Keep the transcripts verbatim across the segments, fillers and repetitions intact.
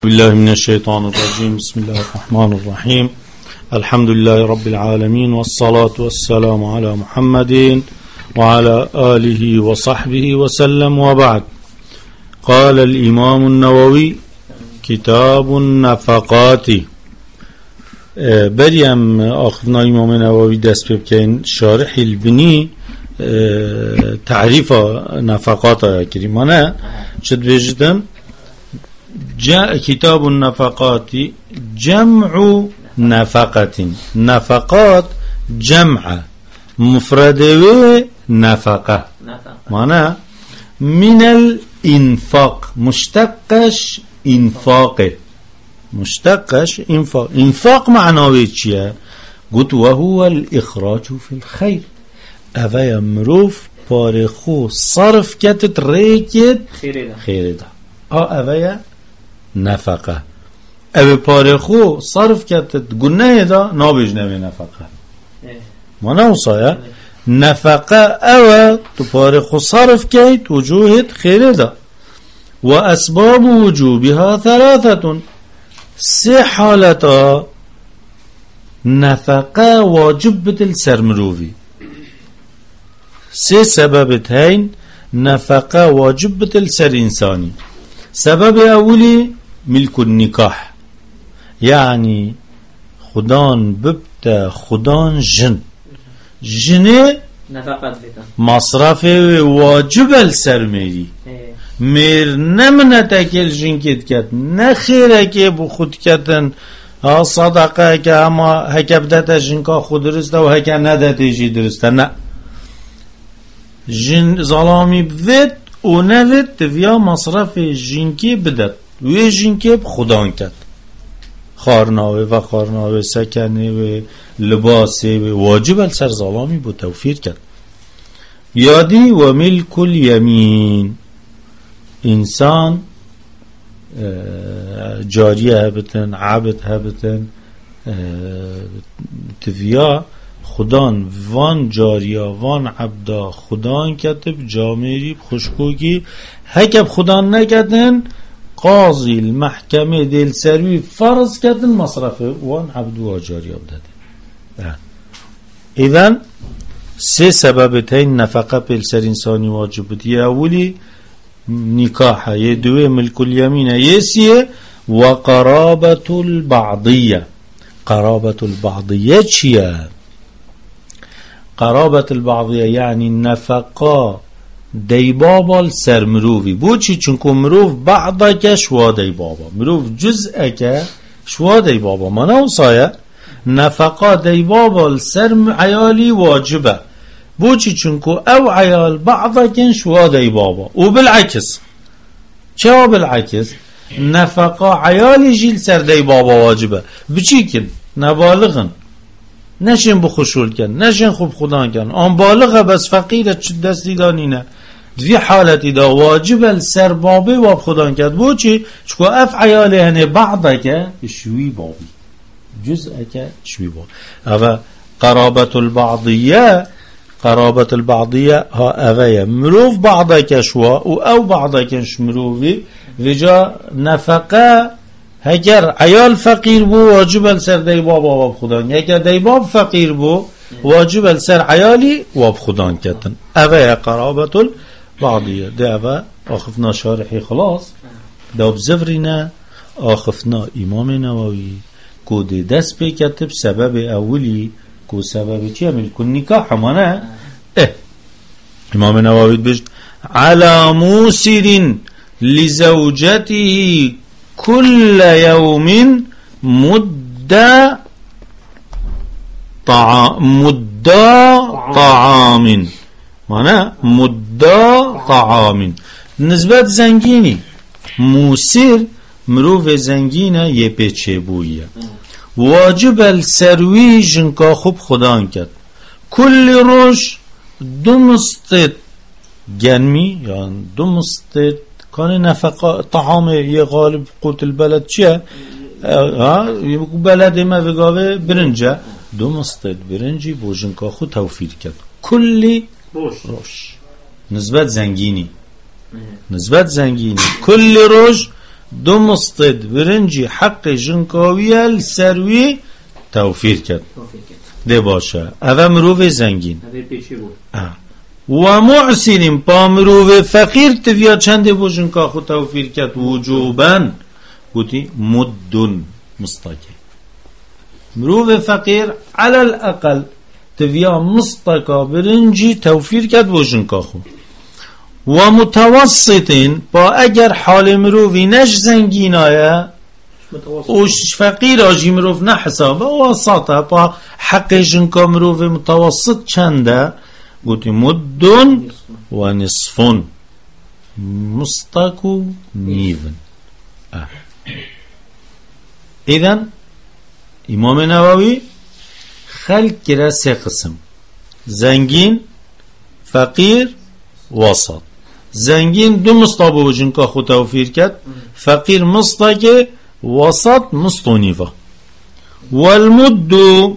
بالله من الشيطان الرجيم. بسم الله الرحمن الرحيم. الحمد لله رب العالمين، والصلاة والسلام على محمد وعلى آله وصحبه وسلم، وبعد. قال الإمام النووي كتاب النفقات. بريم آخرنا إمام النووي دست بكين شارح البني تعريف نفقات كريمانا شد بجدن. جاء كتاب النفقات جمع نفقة. نفقات جمع مفرد نفقة معنى من الانفاق، مشتقش انفاق، مشتقش انفاق. انفاق معناه چیه؟ قلت وهو الاخراج في الخير. اوه مروف پارخو صرف کتت ریکت خیره ده اوه نفقه. او پارخو صرف کتت گناه دا نابج نوی نفقه ما نوصایا نفقه او تو پارخو صرف کت وجوهت خیره دا. و اسباب وجوبها ثلاثة. سه حالتا نفقه واجب بتل سرمروفی. سه سببت هين نفقه واجب بتل سر انساني. سبب اولی ملك النكاح، يعني خدان ببتا خدان جن جنه مصرف واجب السر میری میر نمنه تکل جن کت کت نخیره که بو خود کتن ها صدقه که اما هکه بدتا جن که خود درسته و هکه ندتا جی درسته. نه جن ظلامی بید و نوید تویا مصرف جنکی بدد و جنکی بخدان کد خارناوه و خارناوه سکنه و لباسه و واجب السر ظلامی بود توفیر کد. یادی و ملک الیمین، انسان جاریه هبتن عبد هبتن تویا خدان وان جاریا وان عبدا خدان کتب جامعی خوشکوکی هکب خدان نکتن قاضی المحکمه دیل سروی فرض کتن مصرف وان عبدو و جاریا بدده. ایدن سه سببتین نفقه پیل سر انسانی واجب بود. یه اولی نکاحه، یه دوی ملک الیمینه، یه سیه و قرابت البعضیه. قرابت البعضیه چیه؟ قرابت البعضیه یعنی نفقه دی بابا سر مروفی. بو چی؟ چونکو مروف بعضا که شوا دی بابا، مروف جزء که شوا دی بابا. منو سایه نفقه دی بابا سر عیالی واجبه. بو چی؟ چونکو او عیال بعضا که شوا دی بابا. و بالعکس چه بالعکس؟ نفقه عیالی جیل سر دی بابا واجبه. بچی کن؟ نبالغن نشین بخشول کن، نشین خوب خدا کن، آن بالغه بس فقیره چه دستی دانینه. دوی حالتی دا واجب السر بابی واب خدا کن. بو چی؟ چکو اف عیالی هنه بعضا که شوی بابی، جزء که شوی بابی. اوه قرابت البعضیه، قرابت البعضیه ها اوه مروف بعضا که شوا و او بعضا که شمروفی وجا نفقه. اگر عیال فقیر بو واجب السر دی بابا واب خدان، اگر دی باب فقیر بو واجب السر عیالی واب خدان کتن. اوه قرابت البعضیه. ده اوه آخفنا شارحی خلاص داب زفرینه آخفنا امام نووی کو ده دست پی کتب سبب اولی کو سبب چیه؟ ملک النکاح همانه. اه امام نووی بشت علا موسر لزوجته كل يوم مدة طعام مدة طعام معنى مدة طعام. نسبت زنگینی موسر مروف زنگینه یه پیچه بویه واجب السروی جنکا خوب خدان کرد. کل روش دو مستد گنمی یعنی دو مستد کان نفقه طعام یه غالب قوت البلد چیه؟ ها بلد ما بگاوه برنجه دو مستد برنجی بوجنکا خود توفیر کرد. کلی روش نسبت زنگینی نسبت زنگینی کل روش دو مستد برنجی حق جنکاویه السروی توفیر کرد ده باشه اوه مروف زنگین و معسرین پا مروف فقیر تویا چنده بو جنکا خود توفیر کرد وجوبا گوتی مدن مستاکه مروف فقیر على الاقل تویا مستاکا برنجی توفیر کرد بو جنکا خود و متوسطین با اگر حال مروفی نش زنگین آیا و فقیر آجی مروف نه حسابه وسطه با حق جنکا مروف متوسط چنده گوتی مدن و نصفون مستاکو نیون اه. ایدن امام نووی خلق کرده سه قسم زنگین فقیر وسط زنگین دو مستابه و جنکا خود توفیر کرد فقیر مستاکه وسط مستونیفه والمد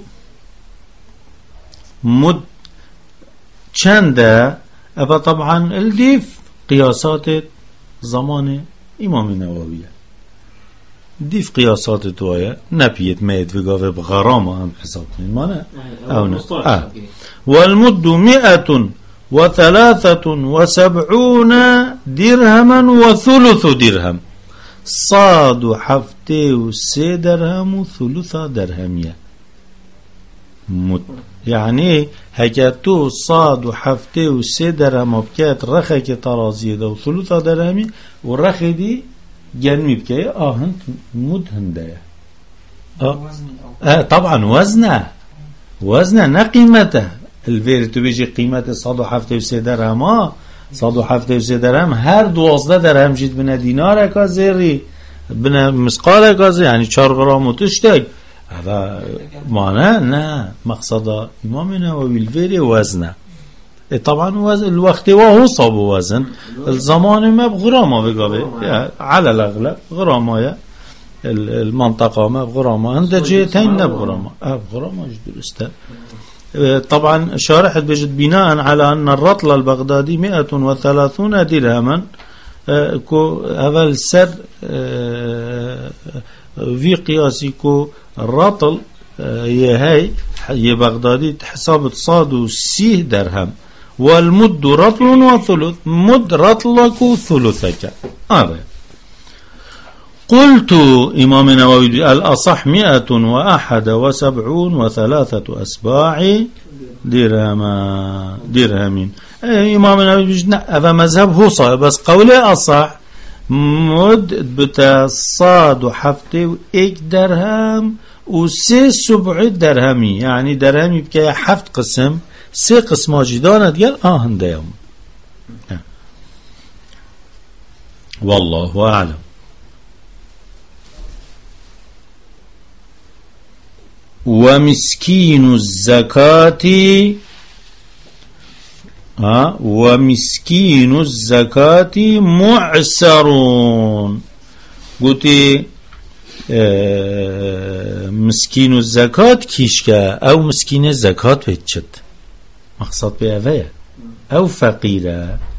مد چنده اما طبعا الديف قياسات زمان امام نووية ديف قياسات توايا نبيت ميت وقافة بغرامة هم حساب ما نه او نه آه. والمد مئة وثلاثة وسبعون درهما وثلث درهم صاد حفتي وسي درهم وثلث درهمية مد يعني هكاتو صاد وحفتي وسي درهم بكات رخي كي ترازيه ده وثلث درهمي والرخي دي جنمي بكاية اه هنت مد هندايا آه. آه طبعا وزنه وزنه نا قيمته الفير تبيجي قيمته صاد وحفتي وسي درهم اه صاد وحفتي وسي درهم هر دوازده درهم جيت بنا دينار كازيري بنا مسقال كازي يعني چهار غرام وتشتك هذا معناه نه مقصد امام نووي الفير وزنه طبعا وزن الوقت وهو صاب وزن الزمان ما بغرامه بقابه على الاغلب غرامه المنطقه ما بغرامه عند جهتين لا بغرامه اه بغرامه درسته طبعا شارح بجد بناء على ان الرطل البغدادي مئة وثلاثون درهما كو اول سر في قياسي كو الرطل هي هاي هي بغدادي حساب صاد وسيه درهم والمد رطل وثلث مد رطلك ثلثك هذا قلت امام نووي الاصح مئة واحد وسبعون وثلاثة اسباع درهم درهمين امام نووي بيجنا هذا مذهب هو صحيح بس قوله اصح مد بتا صاد وحفتي وايك درهم وسي سبع درهمي يعني درهمي بكي حفت قسم سي قسم جدانة ديال اه هنديهم اه. والله أعلم ومسكين الزكاة اه ومسكين الزكاة معسرون قلتي اه مسكين الزكاة كيشكا او مسكين الزكاة بيتشت مقصد به اوه او فقيره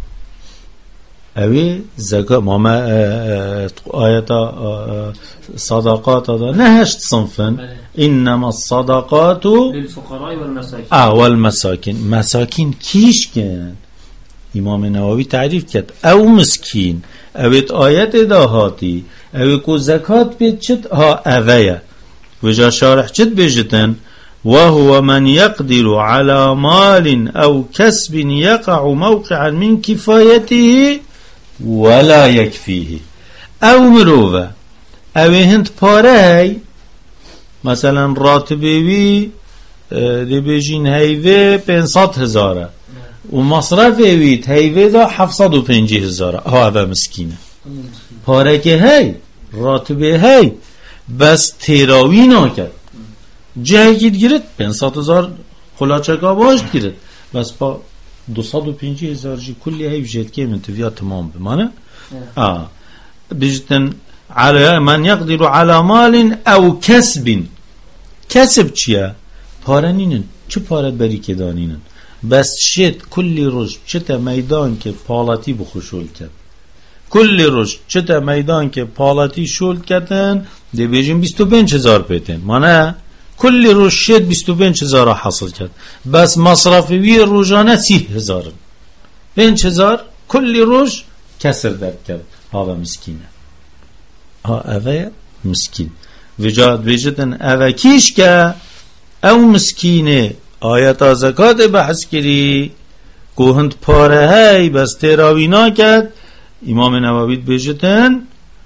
اوه زكاة ماما آيات صدقات هذا نهشت صنفا انما الصدقات للفقراء والمساكين اه والمساكين مساكين كيش كان امام نووي تعريف كت او مسكين اوه آيات داهاتي اوه كو زكاة بيتشت ها اوه وجا شارح جد بيجتن وهو من يقدر على مال أو كسب يقع موقعا من كفايته ولا يكفيه أو مروفة أو هند باري مثلا راتبي دي بيجين هيفي بينصات هزارة ومصرف ويت هيفي دا حفصد و پنجی هزارة هذا مسكينة باري که هي راتبي هي بس تراوي ناكد جایی گید گیرد پنصد هزار خلاچکا باش گیرد بس با دوصد و پنجی هزار جی کلی هی بجید که من تفیا تمام بمانه آه بجتن على من يقدر على مال او كسب كسب چیه پاره نینن چه پاره بری که دانینن بس شد کلی روز چه تا میدان که پالاتی بخوشول کرد کل روش چه میدان که پالتی شولد کردن دی بیجیم بیست و پنج هزار پیتن مانه کل روش شد بیست و پنج هزار حاصل کرد بس مصرفی روزانه سی هزار پنج هزار کل روش کسر درد کرد ها مسکینه ها اوه مسکین وجاد وجدن اوه کیش که او مسکینه آیت زکات بحث کری کوهند پاره های بس تراوینا کرد امام نووی بجتن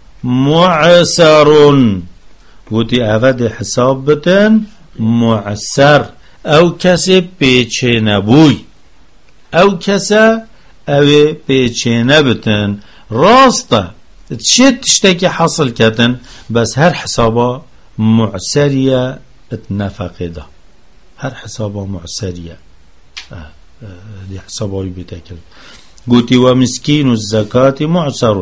معسرون گوتی اوه ده حساب بتن معسر او کسی پیچه نبوی او کسی او پیچه نبتن راسته چه تشتکی حاصل کردن بس هر حسابا معسریه اتنفقه ده هر حسابا معسریه دي حسابه بتاكل قلت ومسكين الزكاة معسر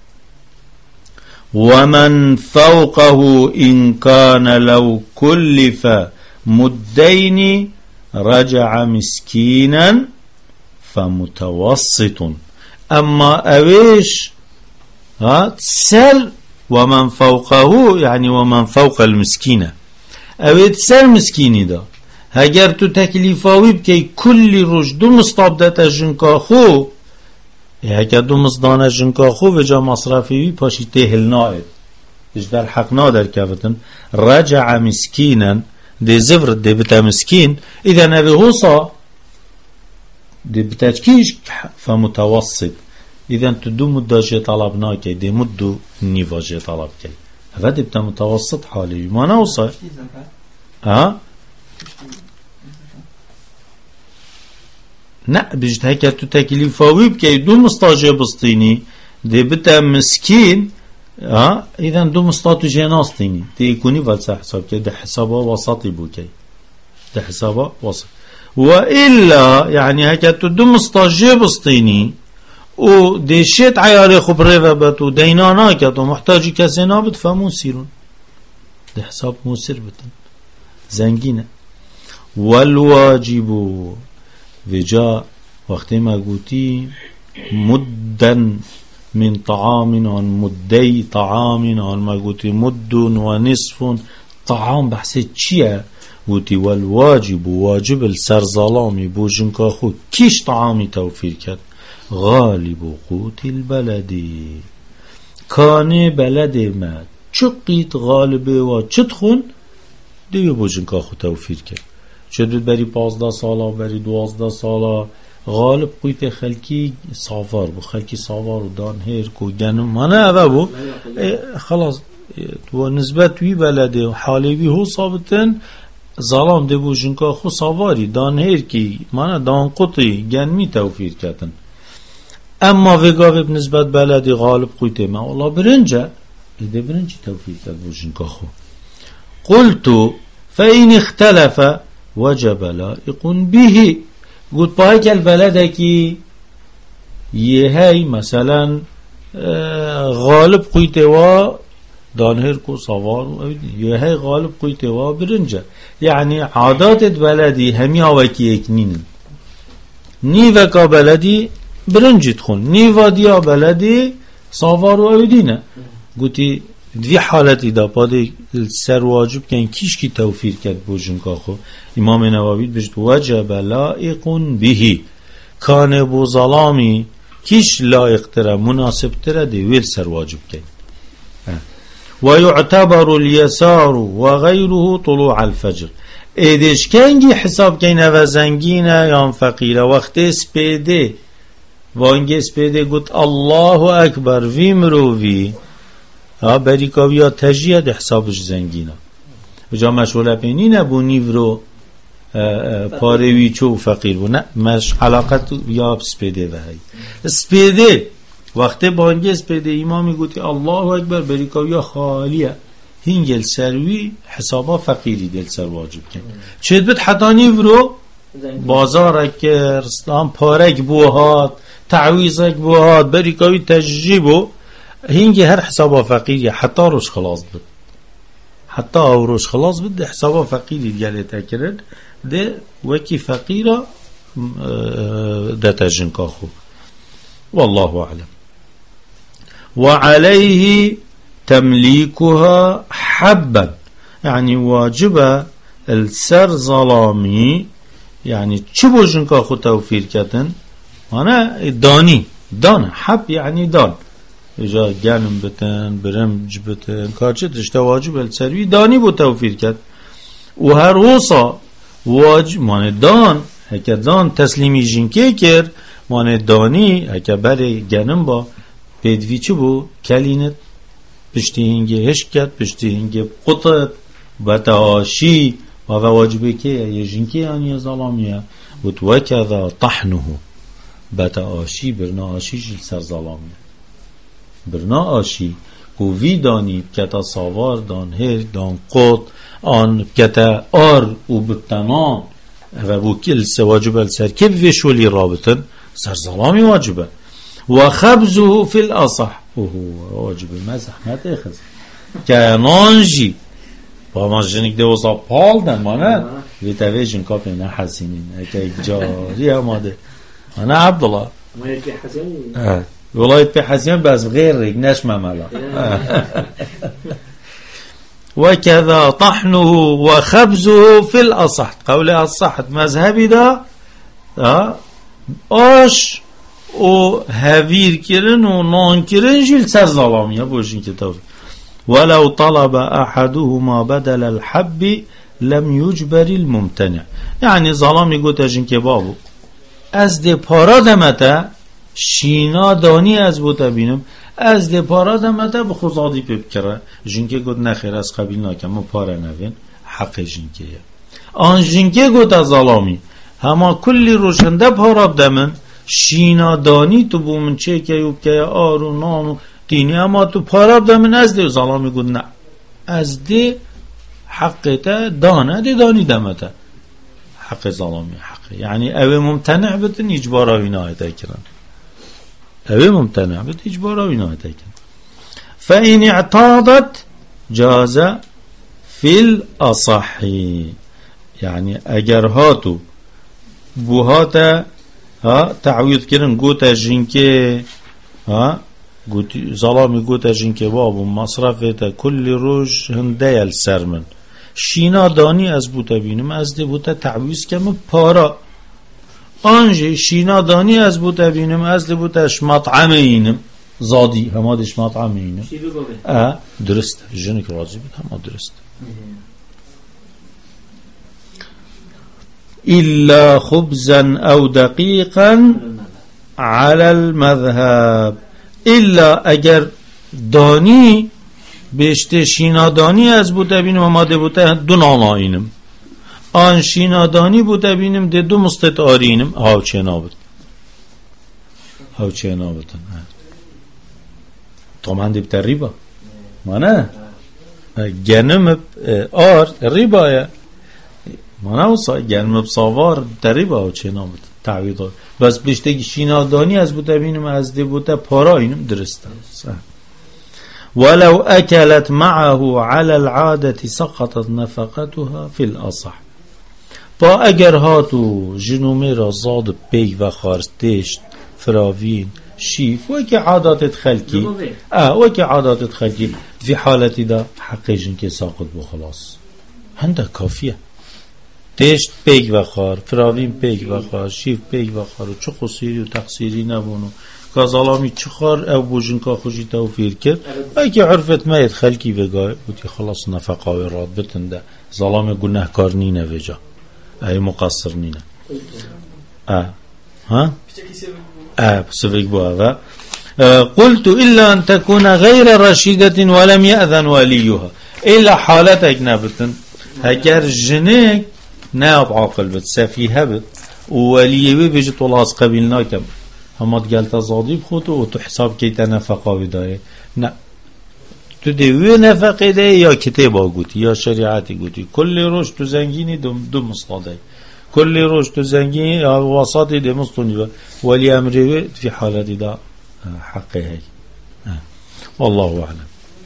ومن فوقه إن كان لو كلف مدين رجع مسكينا فمتوسط أما أويش ها سر ومن فوقه يعني ومن فوق المسكينة أويت سر مسكيني ده اگر تو تکلیفاوی بکی کلی روش دو مستابدت جنکا خو اگر دو مزدان جنکا خو و جا مصرفی پاشی تهل ناید اش در حق نادر کفتن رجع مسکینا دی زفر دی بتا مسکین اذا نبی حوصا دی بتا چکیش فمتوسط اذا تو دو مدة جه طلب ناکی دی مدو نیفا جه طلب کی هفا دی بتا متوسط حالی ما نوصا ها نه بجد هكا تو تكليفاوي بكي دو مستاجه بسطيني دي بتا مسكين اه اذا دو مستاتو جناستيني دي يكوني فالسا حساب كي دي حسابه وسطي بوكي دي حسابه وسط وإلا يعني هكا تو دو مستاجه بسطيني و دي شيت عياري خبريفة بتو دينانا كتو محتاجي كسي نابت فموسيرون دي حساب موسير بتن زنگينه والواجب وجاء وقتی ما قوتي مدن من طعام عن مدي طعام عن ما قوتي مد ونصف طعام بحثي چيه قوتي والواجب واجب السر ظلامي بوجنكا خود كيش طعامي توفير كد غالب قوت البلدي كان بلد ما چقيت غالبه و چتخون دیگه بوجنكا خود توفير كد شدود بری پازده سالا بری دوازده سالا غالب قویت خلکی سافار بو خلکی سافار و دان هیر کو گنم منه اوه بو خلاص و نسبت وی بلده و حالی وی هو ثابتن ظلام دی بو جنکا خو سافاری دان هیر کی منه دان قطی گنمی توفیر کتن اما وگاوی بنسبت بلده غالب قویت ما والله برنجه دی برنجی توفیر کت بو جنکا خو قلتو فإن اختلف وجب لائق به قلت بايك البلد كي يهي مثلا غالب قيتوا دانهر كو صوار يهي غالب قيتوا برنجة يعني عادات بلدي همي هواكي اكنين نيفا بلدي برنج تخون نيفا ديا بلدي صوار و اودينه قلت دوی حالتی دا پاده سر واجب کن کیش کی توفیر کرد بوجنکا خو امام نووی بجد وجب لائقون بهی کان بو ظلامی کیش لائق تره مناسب تره دیویل سر واجب کن و یعتبر الیسار و غیره طلوع الفجر ایدش کنگی حساب کنه و زنگینه یا فقیره وقت سپیده وانگی سپیده گوت الله اکبر وی مرووی ها بریکاویا تجیه ده حسابش زنگینا بجا مشغول پینی نبو نیورو پاروی چو فقیر بو نه مش علاقت یا سپیده و هی سپیده وقتی بانگه سپیده امامی گوتی الله اکبر بریکاویا خالیه هنگل سروی حسابا فقیری دل سر واجب کن چید بید حتا نیورو بازارک رستان پارک بوهات تعویزک بوهات بریکاوی تجیه بو هنگی هر حسابا فقیری حتی روش خلاص بد حتی او روش خلاص بد حسابا فقیری دیگه تکرد ده وکی فقیرا ده تجنکا خو والله اعلم. وعليه تمليكها حبا يعني واجب السر ظلامي يعني چه بوشن که خود توفیر کتن انا دانی دان حب يعني دان اجا گنم بتن برمج بتن کارچه تشتا واجب السروی دانی بو توفیر کت و هر وصا واجب مانه دان هکه دان تسلیمی جنکه کر مانه دانی هکه بره گنم با بدوی چه بو کلینت پشتی هنگه هشکت پشتی هنگه قطت بتعاشی و واجبه که یه جنکه آنی ظلامیه و تو وکذا طحنه بتعاشی برنا آشی جل سر ظلامیه برنا آشی کووی دانی کتا ساوار دان هر دان قط آن کتا آر و بتنان و بو کل سه واجب السر که بفشولی رابطن سر ظلامی واجبه و خبزه فی الاصح اوه واجبه مزحمت اخذ که نانجی با ما جنگ ده وزا پال دن مانه وی تویجن کاپی نه حسینین اکه جاری اماده انا عبدالله ما يركي حسين والله في حسين بس غير نش مملا وكذا طحنه وخبزه في الأصح قول الصح مذهبي ده آش و هفير كرن و نان كرن جيل سر ظلامية بوشين كتاب ولو طلب أحدهما بدل الحب لم يجبر الممتنع يعني ظلامي قلت جن كبابو از ده پارا دمته شینا دانی از بوده بینم از ده پارا دمته بخوزادی پیب کرده جنکه گود نخیر از قبیل ناکم و پارا نوین حق جنکه آن جنکه گود از ظلامی هما کلی روشنده پارا دمن شینا دانی تو بومن چه که یوب که آرو نانو دینی اما تو پارا دمن از ده ظلامی گود نه از ده حقیته دانه ده دانی دمته حق ظلامی حق يعني اوه ممتنع بتن اجبارا ويناهي تاكران اوه ممتنع بتن اجبارا ويناهي تاكران فإن اعتاضت جاز في الأصحي يعني اگر هاتو بوهاتا ها تعويض كرن قوتا جنكي ها ظلامي قوتا جنكي بابو مصرفتا كل روش هندية السرمن شینا دانی از بوده بینم از ده بوده تعویز کم پارا آنجه شینا دانی از بوده بینم از ده بوده مطعم اینم زادی همادش مطعم اینم اه درست جنک راضی بود همه درست إلا خبزا أو دقيقا على المذهب إلا اگر دانی بیشتر شینادانی از بوده بینم آماده بوده دو نانایینم آن شینادانی بوده بینم ده دو مستطارینم هاو چه نابد هاو چه نابدن طبعا ده بتا ریبا مانه گنم آر ریبایه مانه وصا گنم بساوار ده ریبا هاو چه نابد تعویض بس بیشتر شینادانی از بوده بینم از ده بوده پارایینم درسته ولو أكلت معه على العادة سقطت نفقتها في الأصح با اگر هاتو جنومي را زاد بيك و خارستيش فراوين شيف وكي عادات خلقي اه وكي عادات خلقي في حالتي دا حق جنكي ساقط بو خلاص هنده كافية تيشت بيك و خار فراوين بيك و خار شيف بيك و خار و چه قصيري و تقصيري نبونو که ظلامی چخار او بوجن که خوشی توفیر کرد اگه عرفت ما يدخل کی وگای بودی خلاص نفقه و راد بتنده ظلام گناهکار نینه وجا ای مقصر نینه اه ها اه سویک بو اوه قلت إلا أن تكون غير رشيدة ولم يأذن وليها إلا حالتك نبتن اگر جنك ناب عاقل بت سفيها بت ووليه بيجت ولاس قبيلنا كم همات قالت زادی بخوت و تو حساب کیت نفقه بدایه نه تو دیوی نفقه ده یا کتابا گوتی یا شریعتی گوتی کل روش تو زنگینی دو, دو مصطاده کل روش تو زنگینی یا وساطی ده مصطونی ولی امری في حالتی ده حقه هی والله اعلم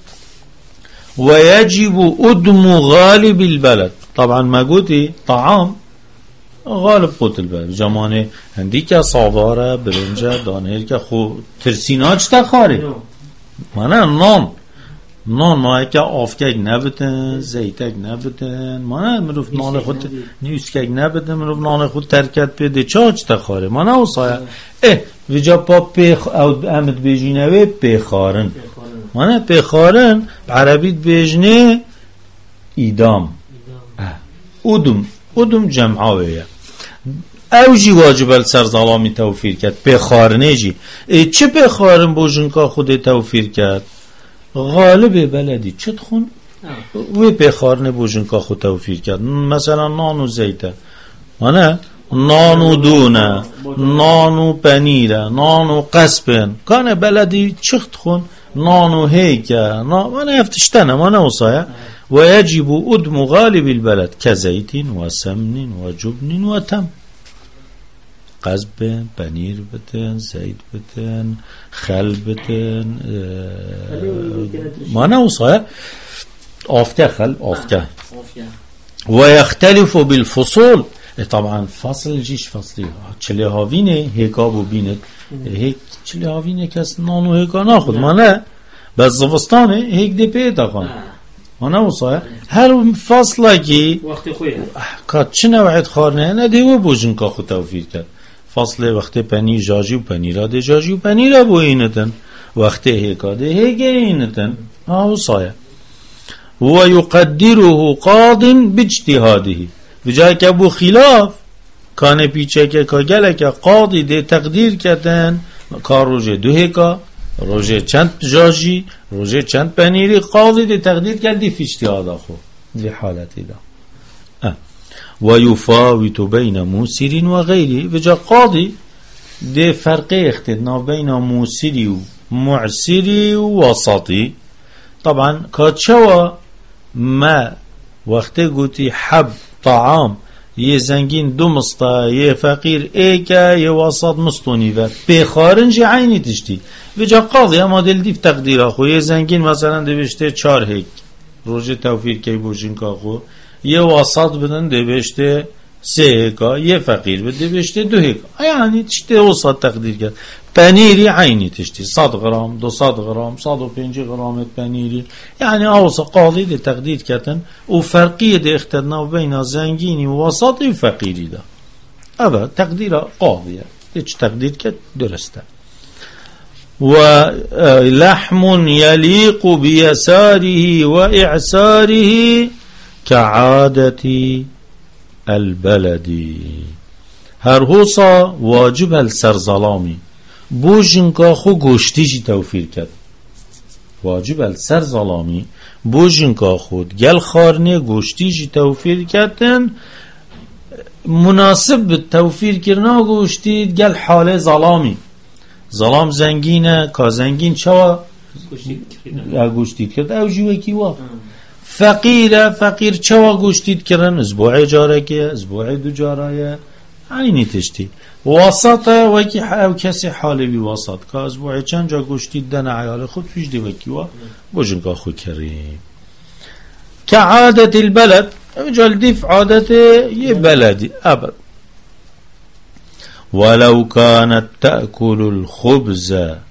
ويجب أدم غالب البلد طبعا ما قوتي طعام غالب قوت البلد جمانه هندی که صاواره برنجه دانهر که خو ترسیناج تخاره مانه نان نان ما که آفکک نبتن زیتک نبتن مانه مروف نان خود نیوسکک نبتن مروف نان خود ترکت پیده چاچ تخاره مانه او سایه اه ویجا پا پیخ او امد بیجینوه پیخارن مانه پیخارن عربیت بیجنه ایدام ادم ادم جمعاویه او جی واجب السر ظلامی توفیر کرد پیخارنه جی چه پیخارن بوجنکا خود توفیر کرد غالب بلدی چه تخون وی پیخارنه بوجنکا خود توفیر کرد مثلا نان و زیته مانه نان و دونه نان و پنیره نان و قسپن کانه بلدی چه تخون نان و هیکه مانه افتشتنه مانه وصایه ويجب أدم غالب البلد كزيت وسمن وجبن وتم قزب بنير بتن زيت بتن خل بتن ما نوصى أفتة خل أفتة ويختلف بالفصول طبعا فصل جيش فصلي چله هاوینه هيكا بو بينت هيك چله هاوینه کس نانو هيكا ناخد ما نه بس زفستانه هيك دي پیدا کن انا وصايا هر فصله کی وقتی خویه که چه نوعیت خارنه نه دیو بوجن که خود توفیر کرد فصله وقتی پنیر جاجی و پنیره ده جاجی و پنیره بو اینتن وقتی هیکا ده هیگه اینتن ها وصايا و یقدره قاض باجتهاده بجای که بو خلاف کانه پیچه که که گله که قاضی ده تقدیر کتن کار روژه دو هیکا روژه چند جاجی روژه چند پنیری قاضی دی تقدیر کردی فی اجتهاد خو دی حالتی دا و یفاوت بین موسیرین و غیری و جا قاضی دی فرق اختنا بین موسیری و معسیری و وسطی طبعا کاتشوا ما وقتی گوتی حب طعام یه زنگین دو مستا یه فقیر ایکا یه وسط مستونی و بخارنج عینی تشتی و جا قاضی اما دل دیف تقدیر خو یه زنگین مثلا دوشته چار هیک روژه توفیر که بوشین که خو یه وسط بدن دوشته سه هیکا یه فقیر بده دوشته دو هیکا یعنی تشتی وسط تقدیر کرد پنیری عینی تشتی صد غرام دو صد غرام صد و پنج غرام پنیری یعنی اوسط قاضی ده تقدیر کردن و فرقی ده اختلاف بین زنگینی و وسط و فقیری ده اول تقدیر قاضیه هیچ تقدیر کرد درسته و لحم یلیق بیساره و اعساره كعادة البلد هر حوصا واجب السرزلامی بوجنکا خو گوشتی جی توفیر کرد واجب السرزلامی بوجنکا خود گل خارنه گوشتی جی توفیر کردن مناسب به توفیر کرنا گوشتی گل حال ظلامی ظلام زنگینه که زنگین چوا گوشتید کرد او جوه کیوا فقیره فقیر چوا گوشتید کردن اسبوعی جاره که اسبوعی دو جاره عینی تشتی وسطه وکی او کسی حالی بی وسط که اسبوعی چند جا گوشتید دن عیال خود پیش دی وکیوا بوجن که خود کریم که عادت البلد جلدیف عادت یه بلدی ابد ولو كانت تأكل الخبز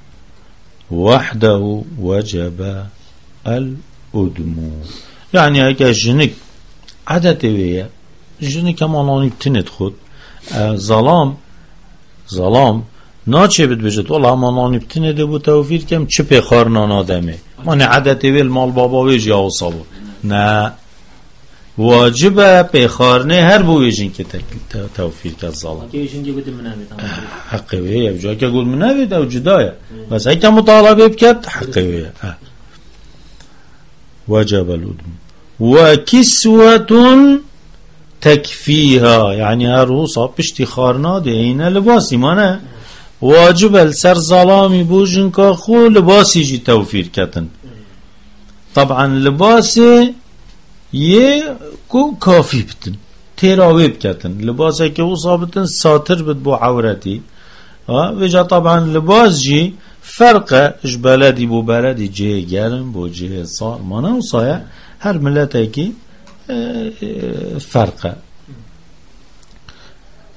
وحده وجب الأدم يعني اگه جنك عادت ويه جنك همانانی بتند خود ظلام ظلام ناچه بد بجد والله همانانی بتنده بو توفیر کم چه پیخارنان آدمه مانی عادت ويه المال بابا ویج یا اصابو نه واجبه پیخارنه هر بویجین که توفیر که ظلم حقیه بجا که گل منوید او جدایه بس هی که مطالبه بکرد حقیه وجب الادم و کسوة تکفیها یعنی هر روصا پشتی خارنا ده اینه لباسی مانه واجب السر ظلامی بوجین که خو لباسی جی توفیر کتن طبعا لباسی یه کو کافی بتن تراوی بکتن لباسه که او صابتن ساتر بد بو عورتی و جا طبعا لباس جی فرق اش بلدی بو بلدی جه گرم بو جه صار مانه و صایه هر ملته که فرقه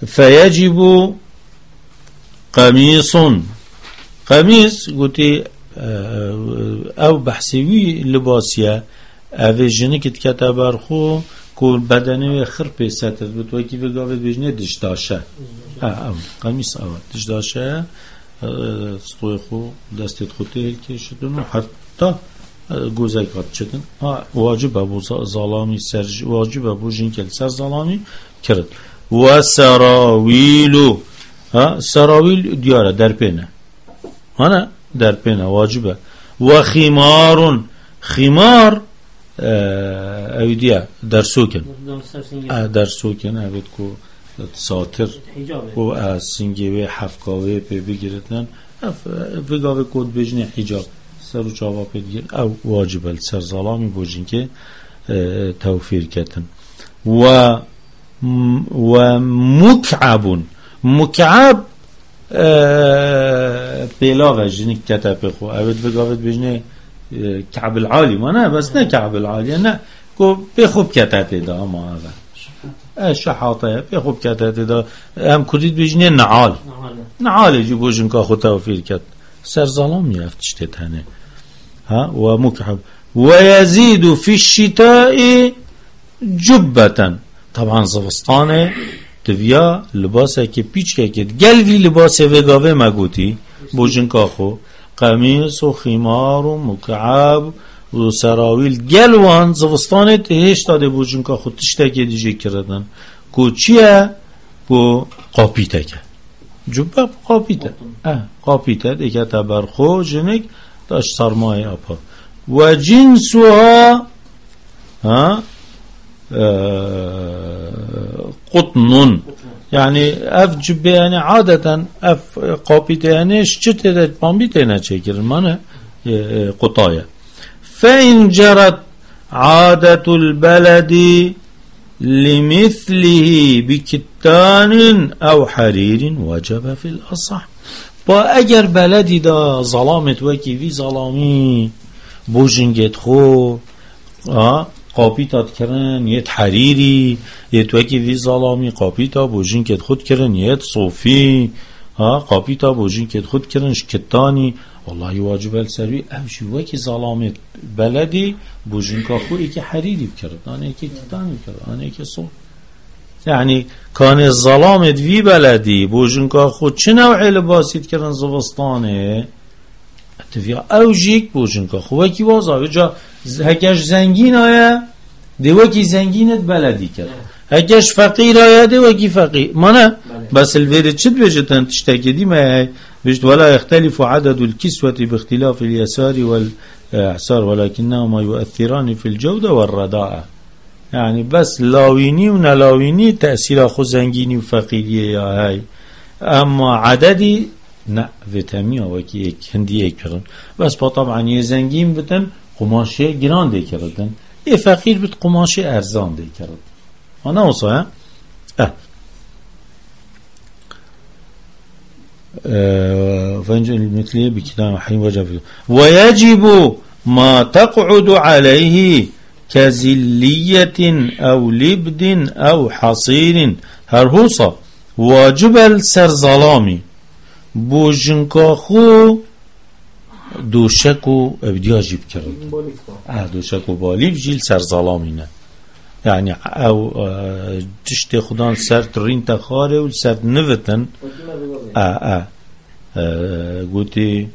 فیجب قمیص قمیص گوتی او بحثوی لباسیه اوه جنه که تکتا برخو کل بدنه خر پیستر بود و کی بگاوه بجنه دش داشه او قمیص اول دش داشه ستوی خو دستت خو تیل که شدن و حتی گوزه کات شدن واجبه بو ظلامی سر واجبه بو جنکل سر ظلامی کرد و سراویلو سراویل دیاره در پینه هنه در پینه واجبه و خمارون خمار اوی دیا در سوکن در سوکن اوید که ساتر و سنگی و حفکاوه پی بگیردن وگاوه کود بجنه حجاب سر و چاوا پی بگیر او واجبه سر ظلامی بوجین که توفیر کتن و و مکعبون مکعب پیلاوه جنی کتاب خو اوید وگاوید بجنه کعب العالی ما نه بس نه کعب العالی نه کو بخوب کتاب دا ما اول شحاطه بخوب کتاب دا هم کدید بجنه نعال نعال جی بوجن که خود توفیر کت سر ظلام یفتش تتنه ها و مکعب و یزید فی الشتاء جبتا طبعا زوستانه دویا لباسه که پیچ که کد گلوی لباسه وگاوه مگوتی بوجن که خو قمیص و خمار و مکعب و سراویل گلوان زوستانه تهش داده بوجن که خود تشته که دیجه کردن که چیه؟ که قاپیته که جبه قاپیته اه قاپیته دیگه تبرخو جنک داشت سرمایه اپا و جنسوها ها قطنون يعني اف جبه يعني عادة اف قابيته يعني شتت بامبيته نچكر معنى قطايا فإن جرت عادة البلد لمثله بكتان او حرير وجب في الأصح با اگر بلدی دا ظلامت وکی وی ظلامی بوجنگت خو آه قاپیتات کرن یت حریری یت وکی وی ظلامی قاپیتا بوجین کت خود کرن یت صوفی ها قاپیتا بوجین کت خود کرن شکتانی والله واجب السروی اوشی وکی ظلامت بلدی بوجین که خو ایک حریری بکرد آنه ایک کتانی بکرد آنه ایک صوف یعنی کان ظلامت وی بلدی بوجین که خود چه نوع لباسیت کرن زوستانه اتفیا اوجیک بوجین که خو وکی وازا جا هکش زنگین آیا دیوکی زنگینت بلدی کرد هکش فقیر آیا دیوکی فقیر مانا بس الویرد چد بجتن تشتاكدی ما بجد ولا يختلف عدد الكسوة باختلاف اليسار والإعسار ولكنهما يؤثران في الجودة والرداءة يعني بس لاويني ونلاويني تأثير أخو زنگيني وفقيرية يا هاي أما عددي نا فيتامين وكي ايك هندي ايك برن بس با طبعا يزنگين بتن قماشه گران دی کردن یه فقیر بود قماشه ارزان دی کرد آنه اوصا ها اه فانجا المثلية بكلام حين وجب ويجب ما تقعد عليه كزلية او لبد او حصير هرهوصا واجب السرزلامي بوجنكا خو دوشک و ابدیا جیب کرد اه دوشک و بالیف جیل سر ظلامینه یعنی او تشت خدان سر ترین تخاره و سر نوتن اه اه گوتی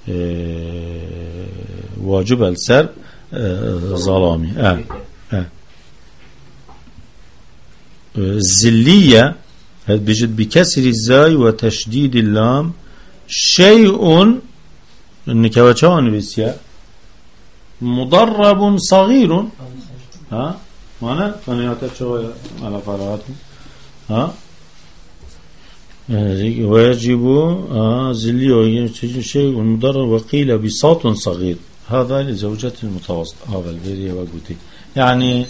واجب السر ظلامی اه اه الزلیه بجد بكسر الزاي وتشديد اللام شيء النكواتشان بسيا مضرب صغير ها مانا فنياتك شوية على فرات ها ويجب زلي شيء مضرب وقيل بصوت صغير هذا لزوجة المتوسط هذا الفيديو وقلتي يعني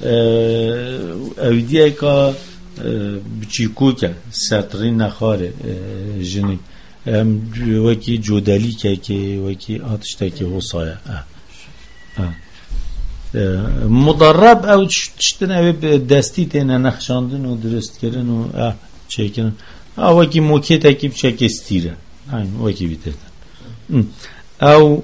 اوديكا بچیکوکه سطرین نخاره جنی وکی جودلی که که وکی آتشته که حسایه مضرب او چشتن او دستی تینه نخشاندن و درست کردن و چه کردن او وکی موکیت اکی بچه که استیره این وکی بیتردن او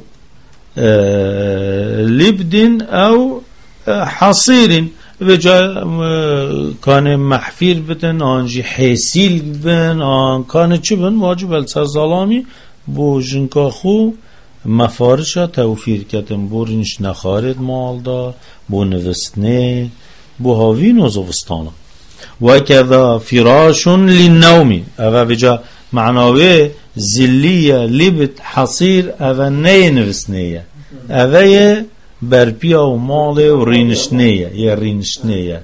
لبد او حصير وجا كان محفير بتن آنجي حسيل بن آن كان چه بن واجب السر ظلامی بو جنکا خو مفارشا توفیر کتن بورنش نخارد مال دا بو نوستنه بو هاوین و زوستانه و کذا فراش للنومی اوه بجا معناوه زلیه لبت حصیر اوه نه نوستنه اوه برپیا و مال و رینشنه یه رینشنه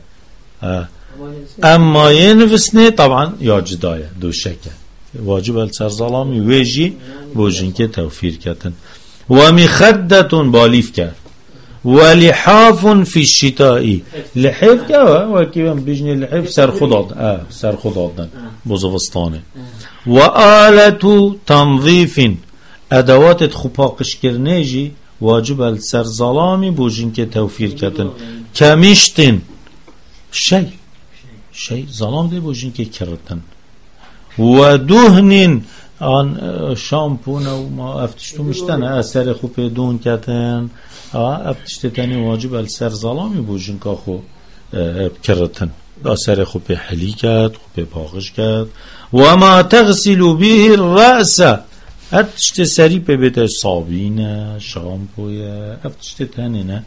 اما یه نوستنه طبعا یا جدایه دو شکه واجب السر ظلامی ویجی بوجین که توفیر کتن و مخدتون بالیف کرد و لحاف فی الشتائی لحاف که و کیوان بیجنی لحاف سر خداد اه سر خدادن بزوستانه و آلتو تنظیف ادوات خوپاقش کرنه جی واجب السر ظلامی بوجین که توفیر کتن کمیشتن شی شی ظلام دی بوجین که کردن و دهنین آن شامپون و ما افتشتو مشتن اثر خوب دون کتن افتشتتنی واجب السر ظلامی بوجین که خو بکرتن اثر خوب حلی کرد خوب پاقش کرد و ما تغسلو به الرأس افتشت سری پی بیت صابینه شامپوی افتشتتنی نه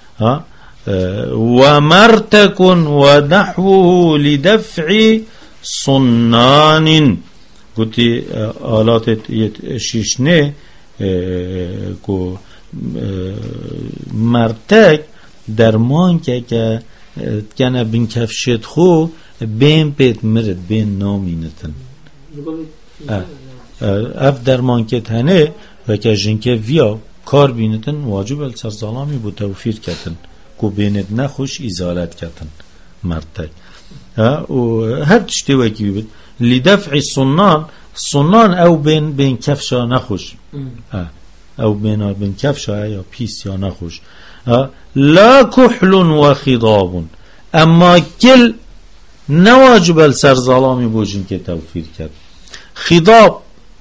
و مرتکن و نحوه لدفع صنان گوتی آلات شیشنه کو مرتک درمان که که کنه بین کفشت خو بین پیت مرد بین نامینتن اف درمان که تنه و که جنکه ویا کار بینتن واجب السر ظلامی بو توفیر کتن کو بیند نخوش ازالت کتن مرتک و هر تشتی وکی بود لدفع الصنان صنان او بین بین کفشا نخوش او بین بین کفشا یا پیس یا نخوش لا کحل و خضاب اما کل نواجب السر ظلامی بوجین که توفیر کرد خضاب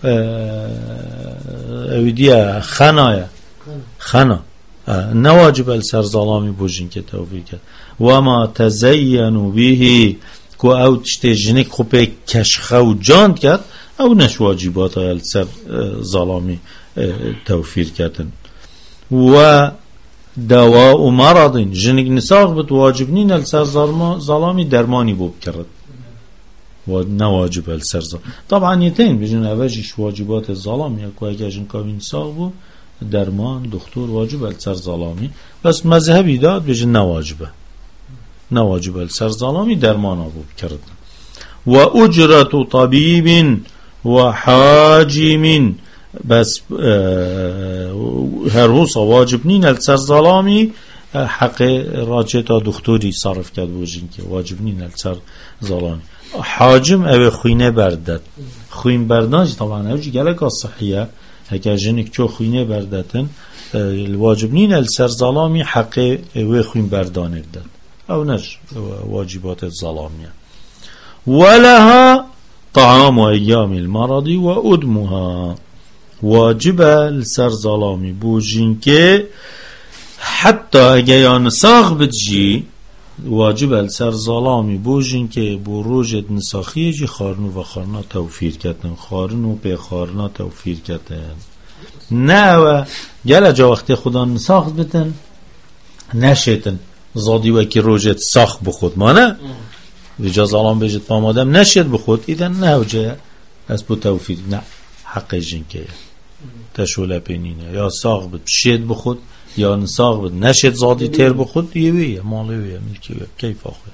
او دیا خنایا خنا نواجب السر ظلامی بوجین که توفیر کرد و ما تزینو به کو او تشتی جنک خوبه کشخه و جاند کرد او نش واجبات السر ظلامی توفیر کردن و دواء و مرض جنک نساق بد واجب نین السر ظلامی درمانی بوب کرد و نواجب السر ظلامی طبعا یتین بجن اوجش واجبات الظلامی که اگه جنکاوی نساق بود درمان دکتر واجب السر ظلامی بس مذهبی داد بجن نواجبه نواجب السر ظلامی درمان آبوب کردن و اجرت طبیب و حاجم بس هر روز واجب نین السر ظلامی حق راجع تا دکتری صرف کرد بوجین که واجب نین السر ظلامی حاجم او خوینه بردد خوین بردانج طبعا اوجی گلک صحیه هکه جنک چو خوینه بردتن الواجب نین السر ظلامی حق او خوین بردانه داد او نش واجبات الظلامية ولها طعام ايام المرض وادمها واجب السر ظلامي بوجين که حتى اگه یان ساغ بتجي واجب السر ظلامي بوجين که بروجت نساخی جي خارنو و خارنا توفیر کتن خارنو به خارنا توفیر کتن نه و گل جا وقتی خدا نساخ بتن نشتن زادی و که روجت ساخ بخود ما نه وجا ظلام بجد پامادم نشد بخود ایدن نه وجه از بو توفیر نه حق جنکه تشوله پینینه یا ساخ بد شد بخود یا نساخ بد نشد زادی تیر بخود یویه مالویه ملکیویه کیف آخه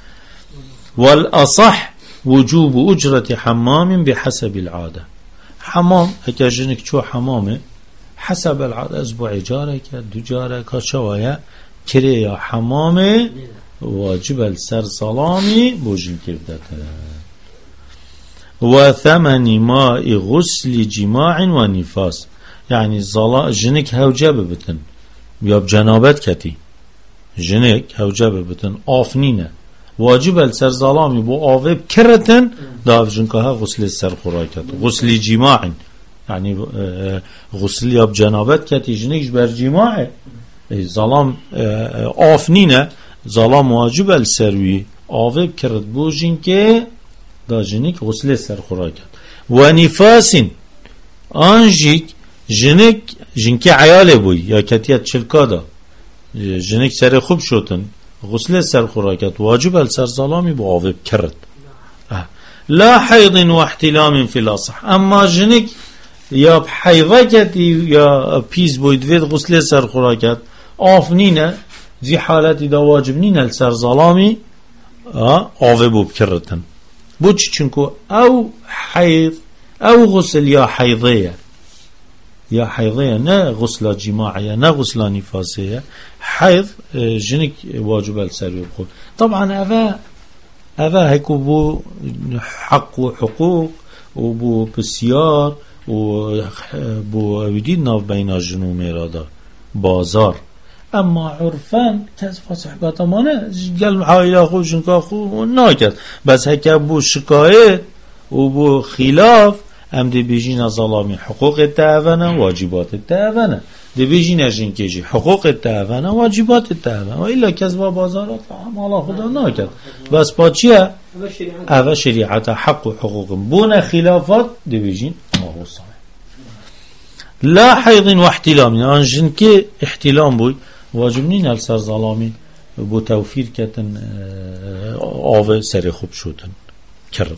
والاصح وجوب اجرت حمام بحسب العاده حمام اکا جنک چو حمامه حسب العاده از بو اجاره که دو جاره که چوایه کره یا حمام واجب السر ظلامی بوجین کردته و ثمن ماء غسل جماع و نفاس یعنی جنک هوجه ببتن یا بجنابت کتی جنک هوجه ببتن آفنینه واجب السر ظلامی بو آوه کرتن داف جنکه ها غسل سر خوراکت غسل جماع يعني غسل ياب جنابت كتي جنكش برجماعه ظلام آفنينه ظلام واجب السروي آوه بكرد بو جنك دا جنك غسل سر خوراكت و نفاس آنجيك جنك جنك عياله بوي يا كتيت شلكا دا جنك سر خوب شوتن غسل سر خوراكت واجب السر ظلامي بو آوه بكرد لا حيض واحتلام في الأصح أما جنك يا بحيضكتي يا بيز بويد فيد غسل سر خوراكت آفنينه زي حالتي دا واجب نينه السر ظلامي آوه بو بكرتن بوچ چونكو او حيض او غسل يا حيضية يا حيضية نا غسل جماعية نا غسل نفاسية حيض جنك واجب السر بخور طبعا افا افا هيكو بو حق وحقوق وبو بسيار وبو ودينا بين جنو ميرادا بازار اما عرفان كذا صحبات مانه قال عائله خو جنكا خو ناكد بس هكا بو شکایت و بو خلاف ام دی بیجین ظلامی حقوق التعاونه واجبات التعاونه دی بیجین جنکیجی حقوق التعاونه واجبات التعاونه و الا کذا بازارات مالا خدا ناکد بس با چیه اول شریعت حق و حقوق بون خلافات دی بیجین ما هو صحیح لا حيض واحتلام يعني جنكي احتلام بوي واجب نين السر ظلامي بو توفير كتن آوه سر خوب شوتن كرد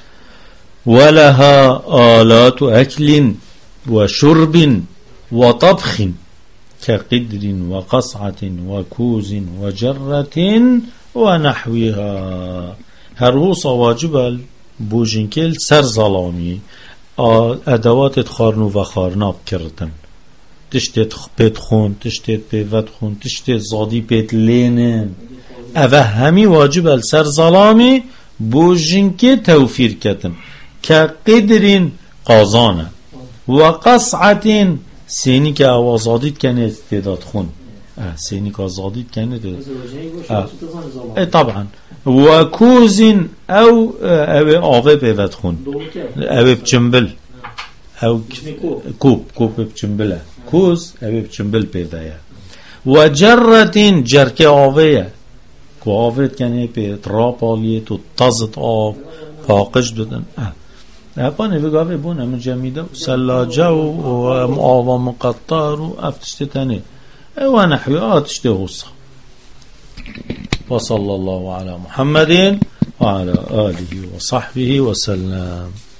ولها آلات أكل وشرب وطبخ كقدر وقصعة وكوز وجرة ونحوها هروس واجب بو جنكي سر ظلامي ادوات خارنو و خارناب کردن تشتت پیت خون تشتت پیوت خون تشتت زادی پیت لینن اوه همی واجب السر ظلامی بوجن که توفیر کتن که قدرین قازانه و قصعتین سینی که آوازادید کنه استعداد خون سینی که آزادید کنه اه طبعا و کوزین او او آوه پیوت خون او بچنبل او کوب کوب بچنبله کوز او بچنبل پیوه و جرتین جرکه آوه که آوه کنه پی تراب آلیه تو تازت آو پاقش بدن اپانه بگاوه بونه من جمیده سلاجه و آوه مقطار و افتشته تنه ونحو آتشته هوصة وصلى الله على محمد وعلى آله وصحبه وسلم.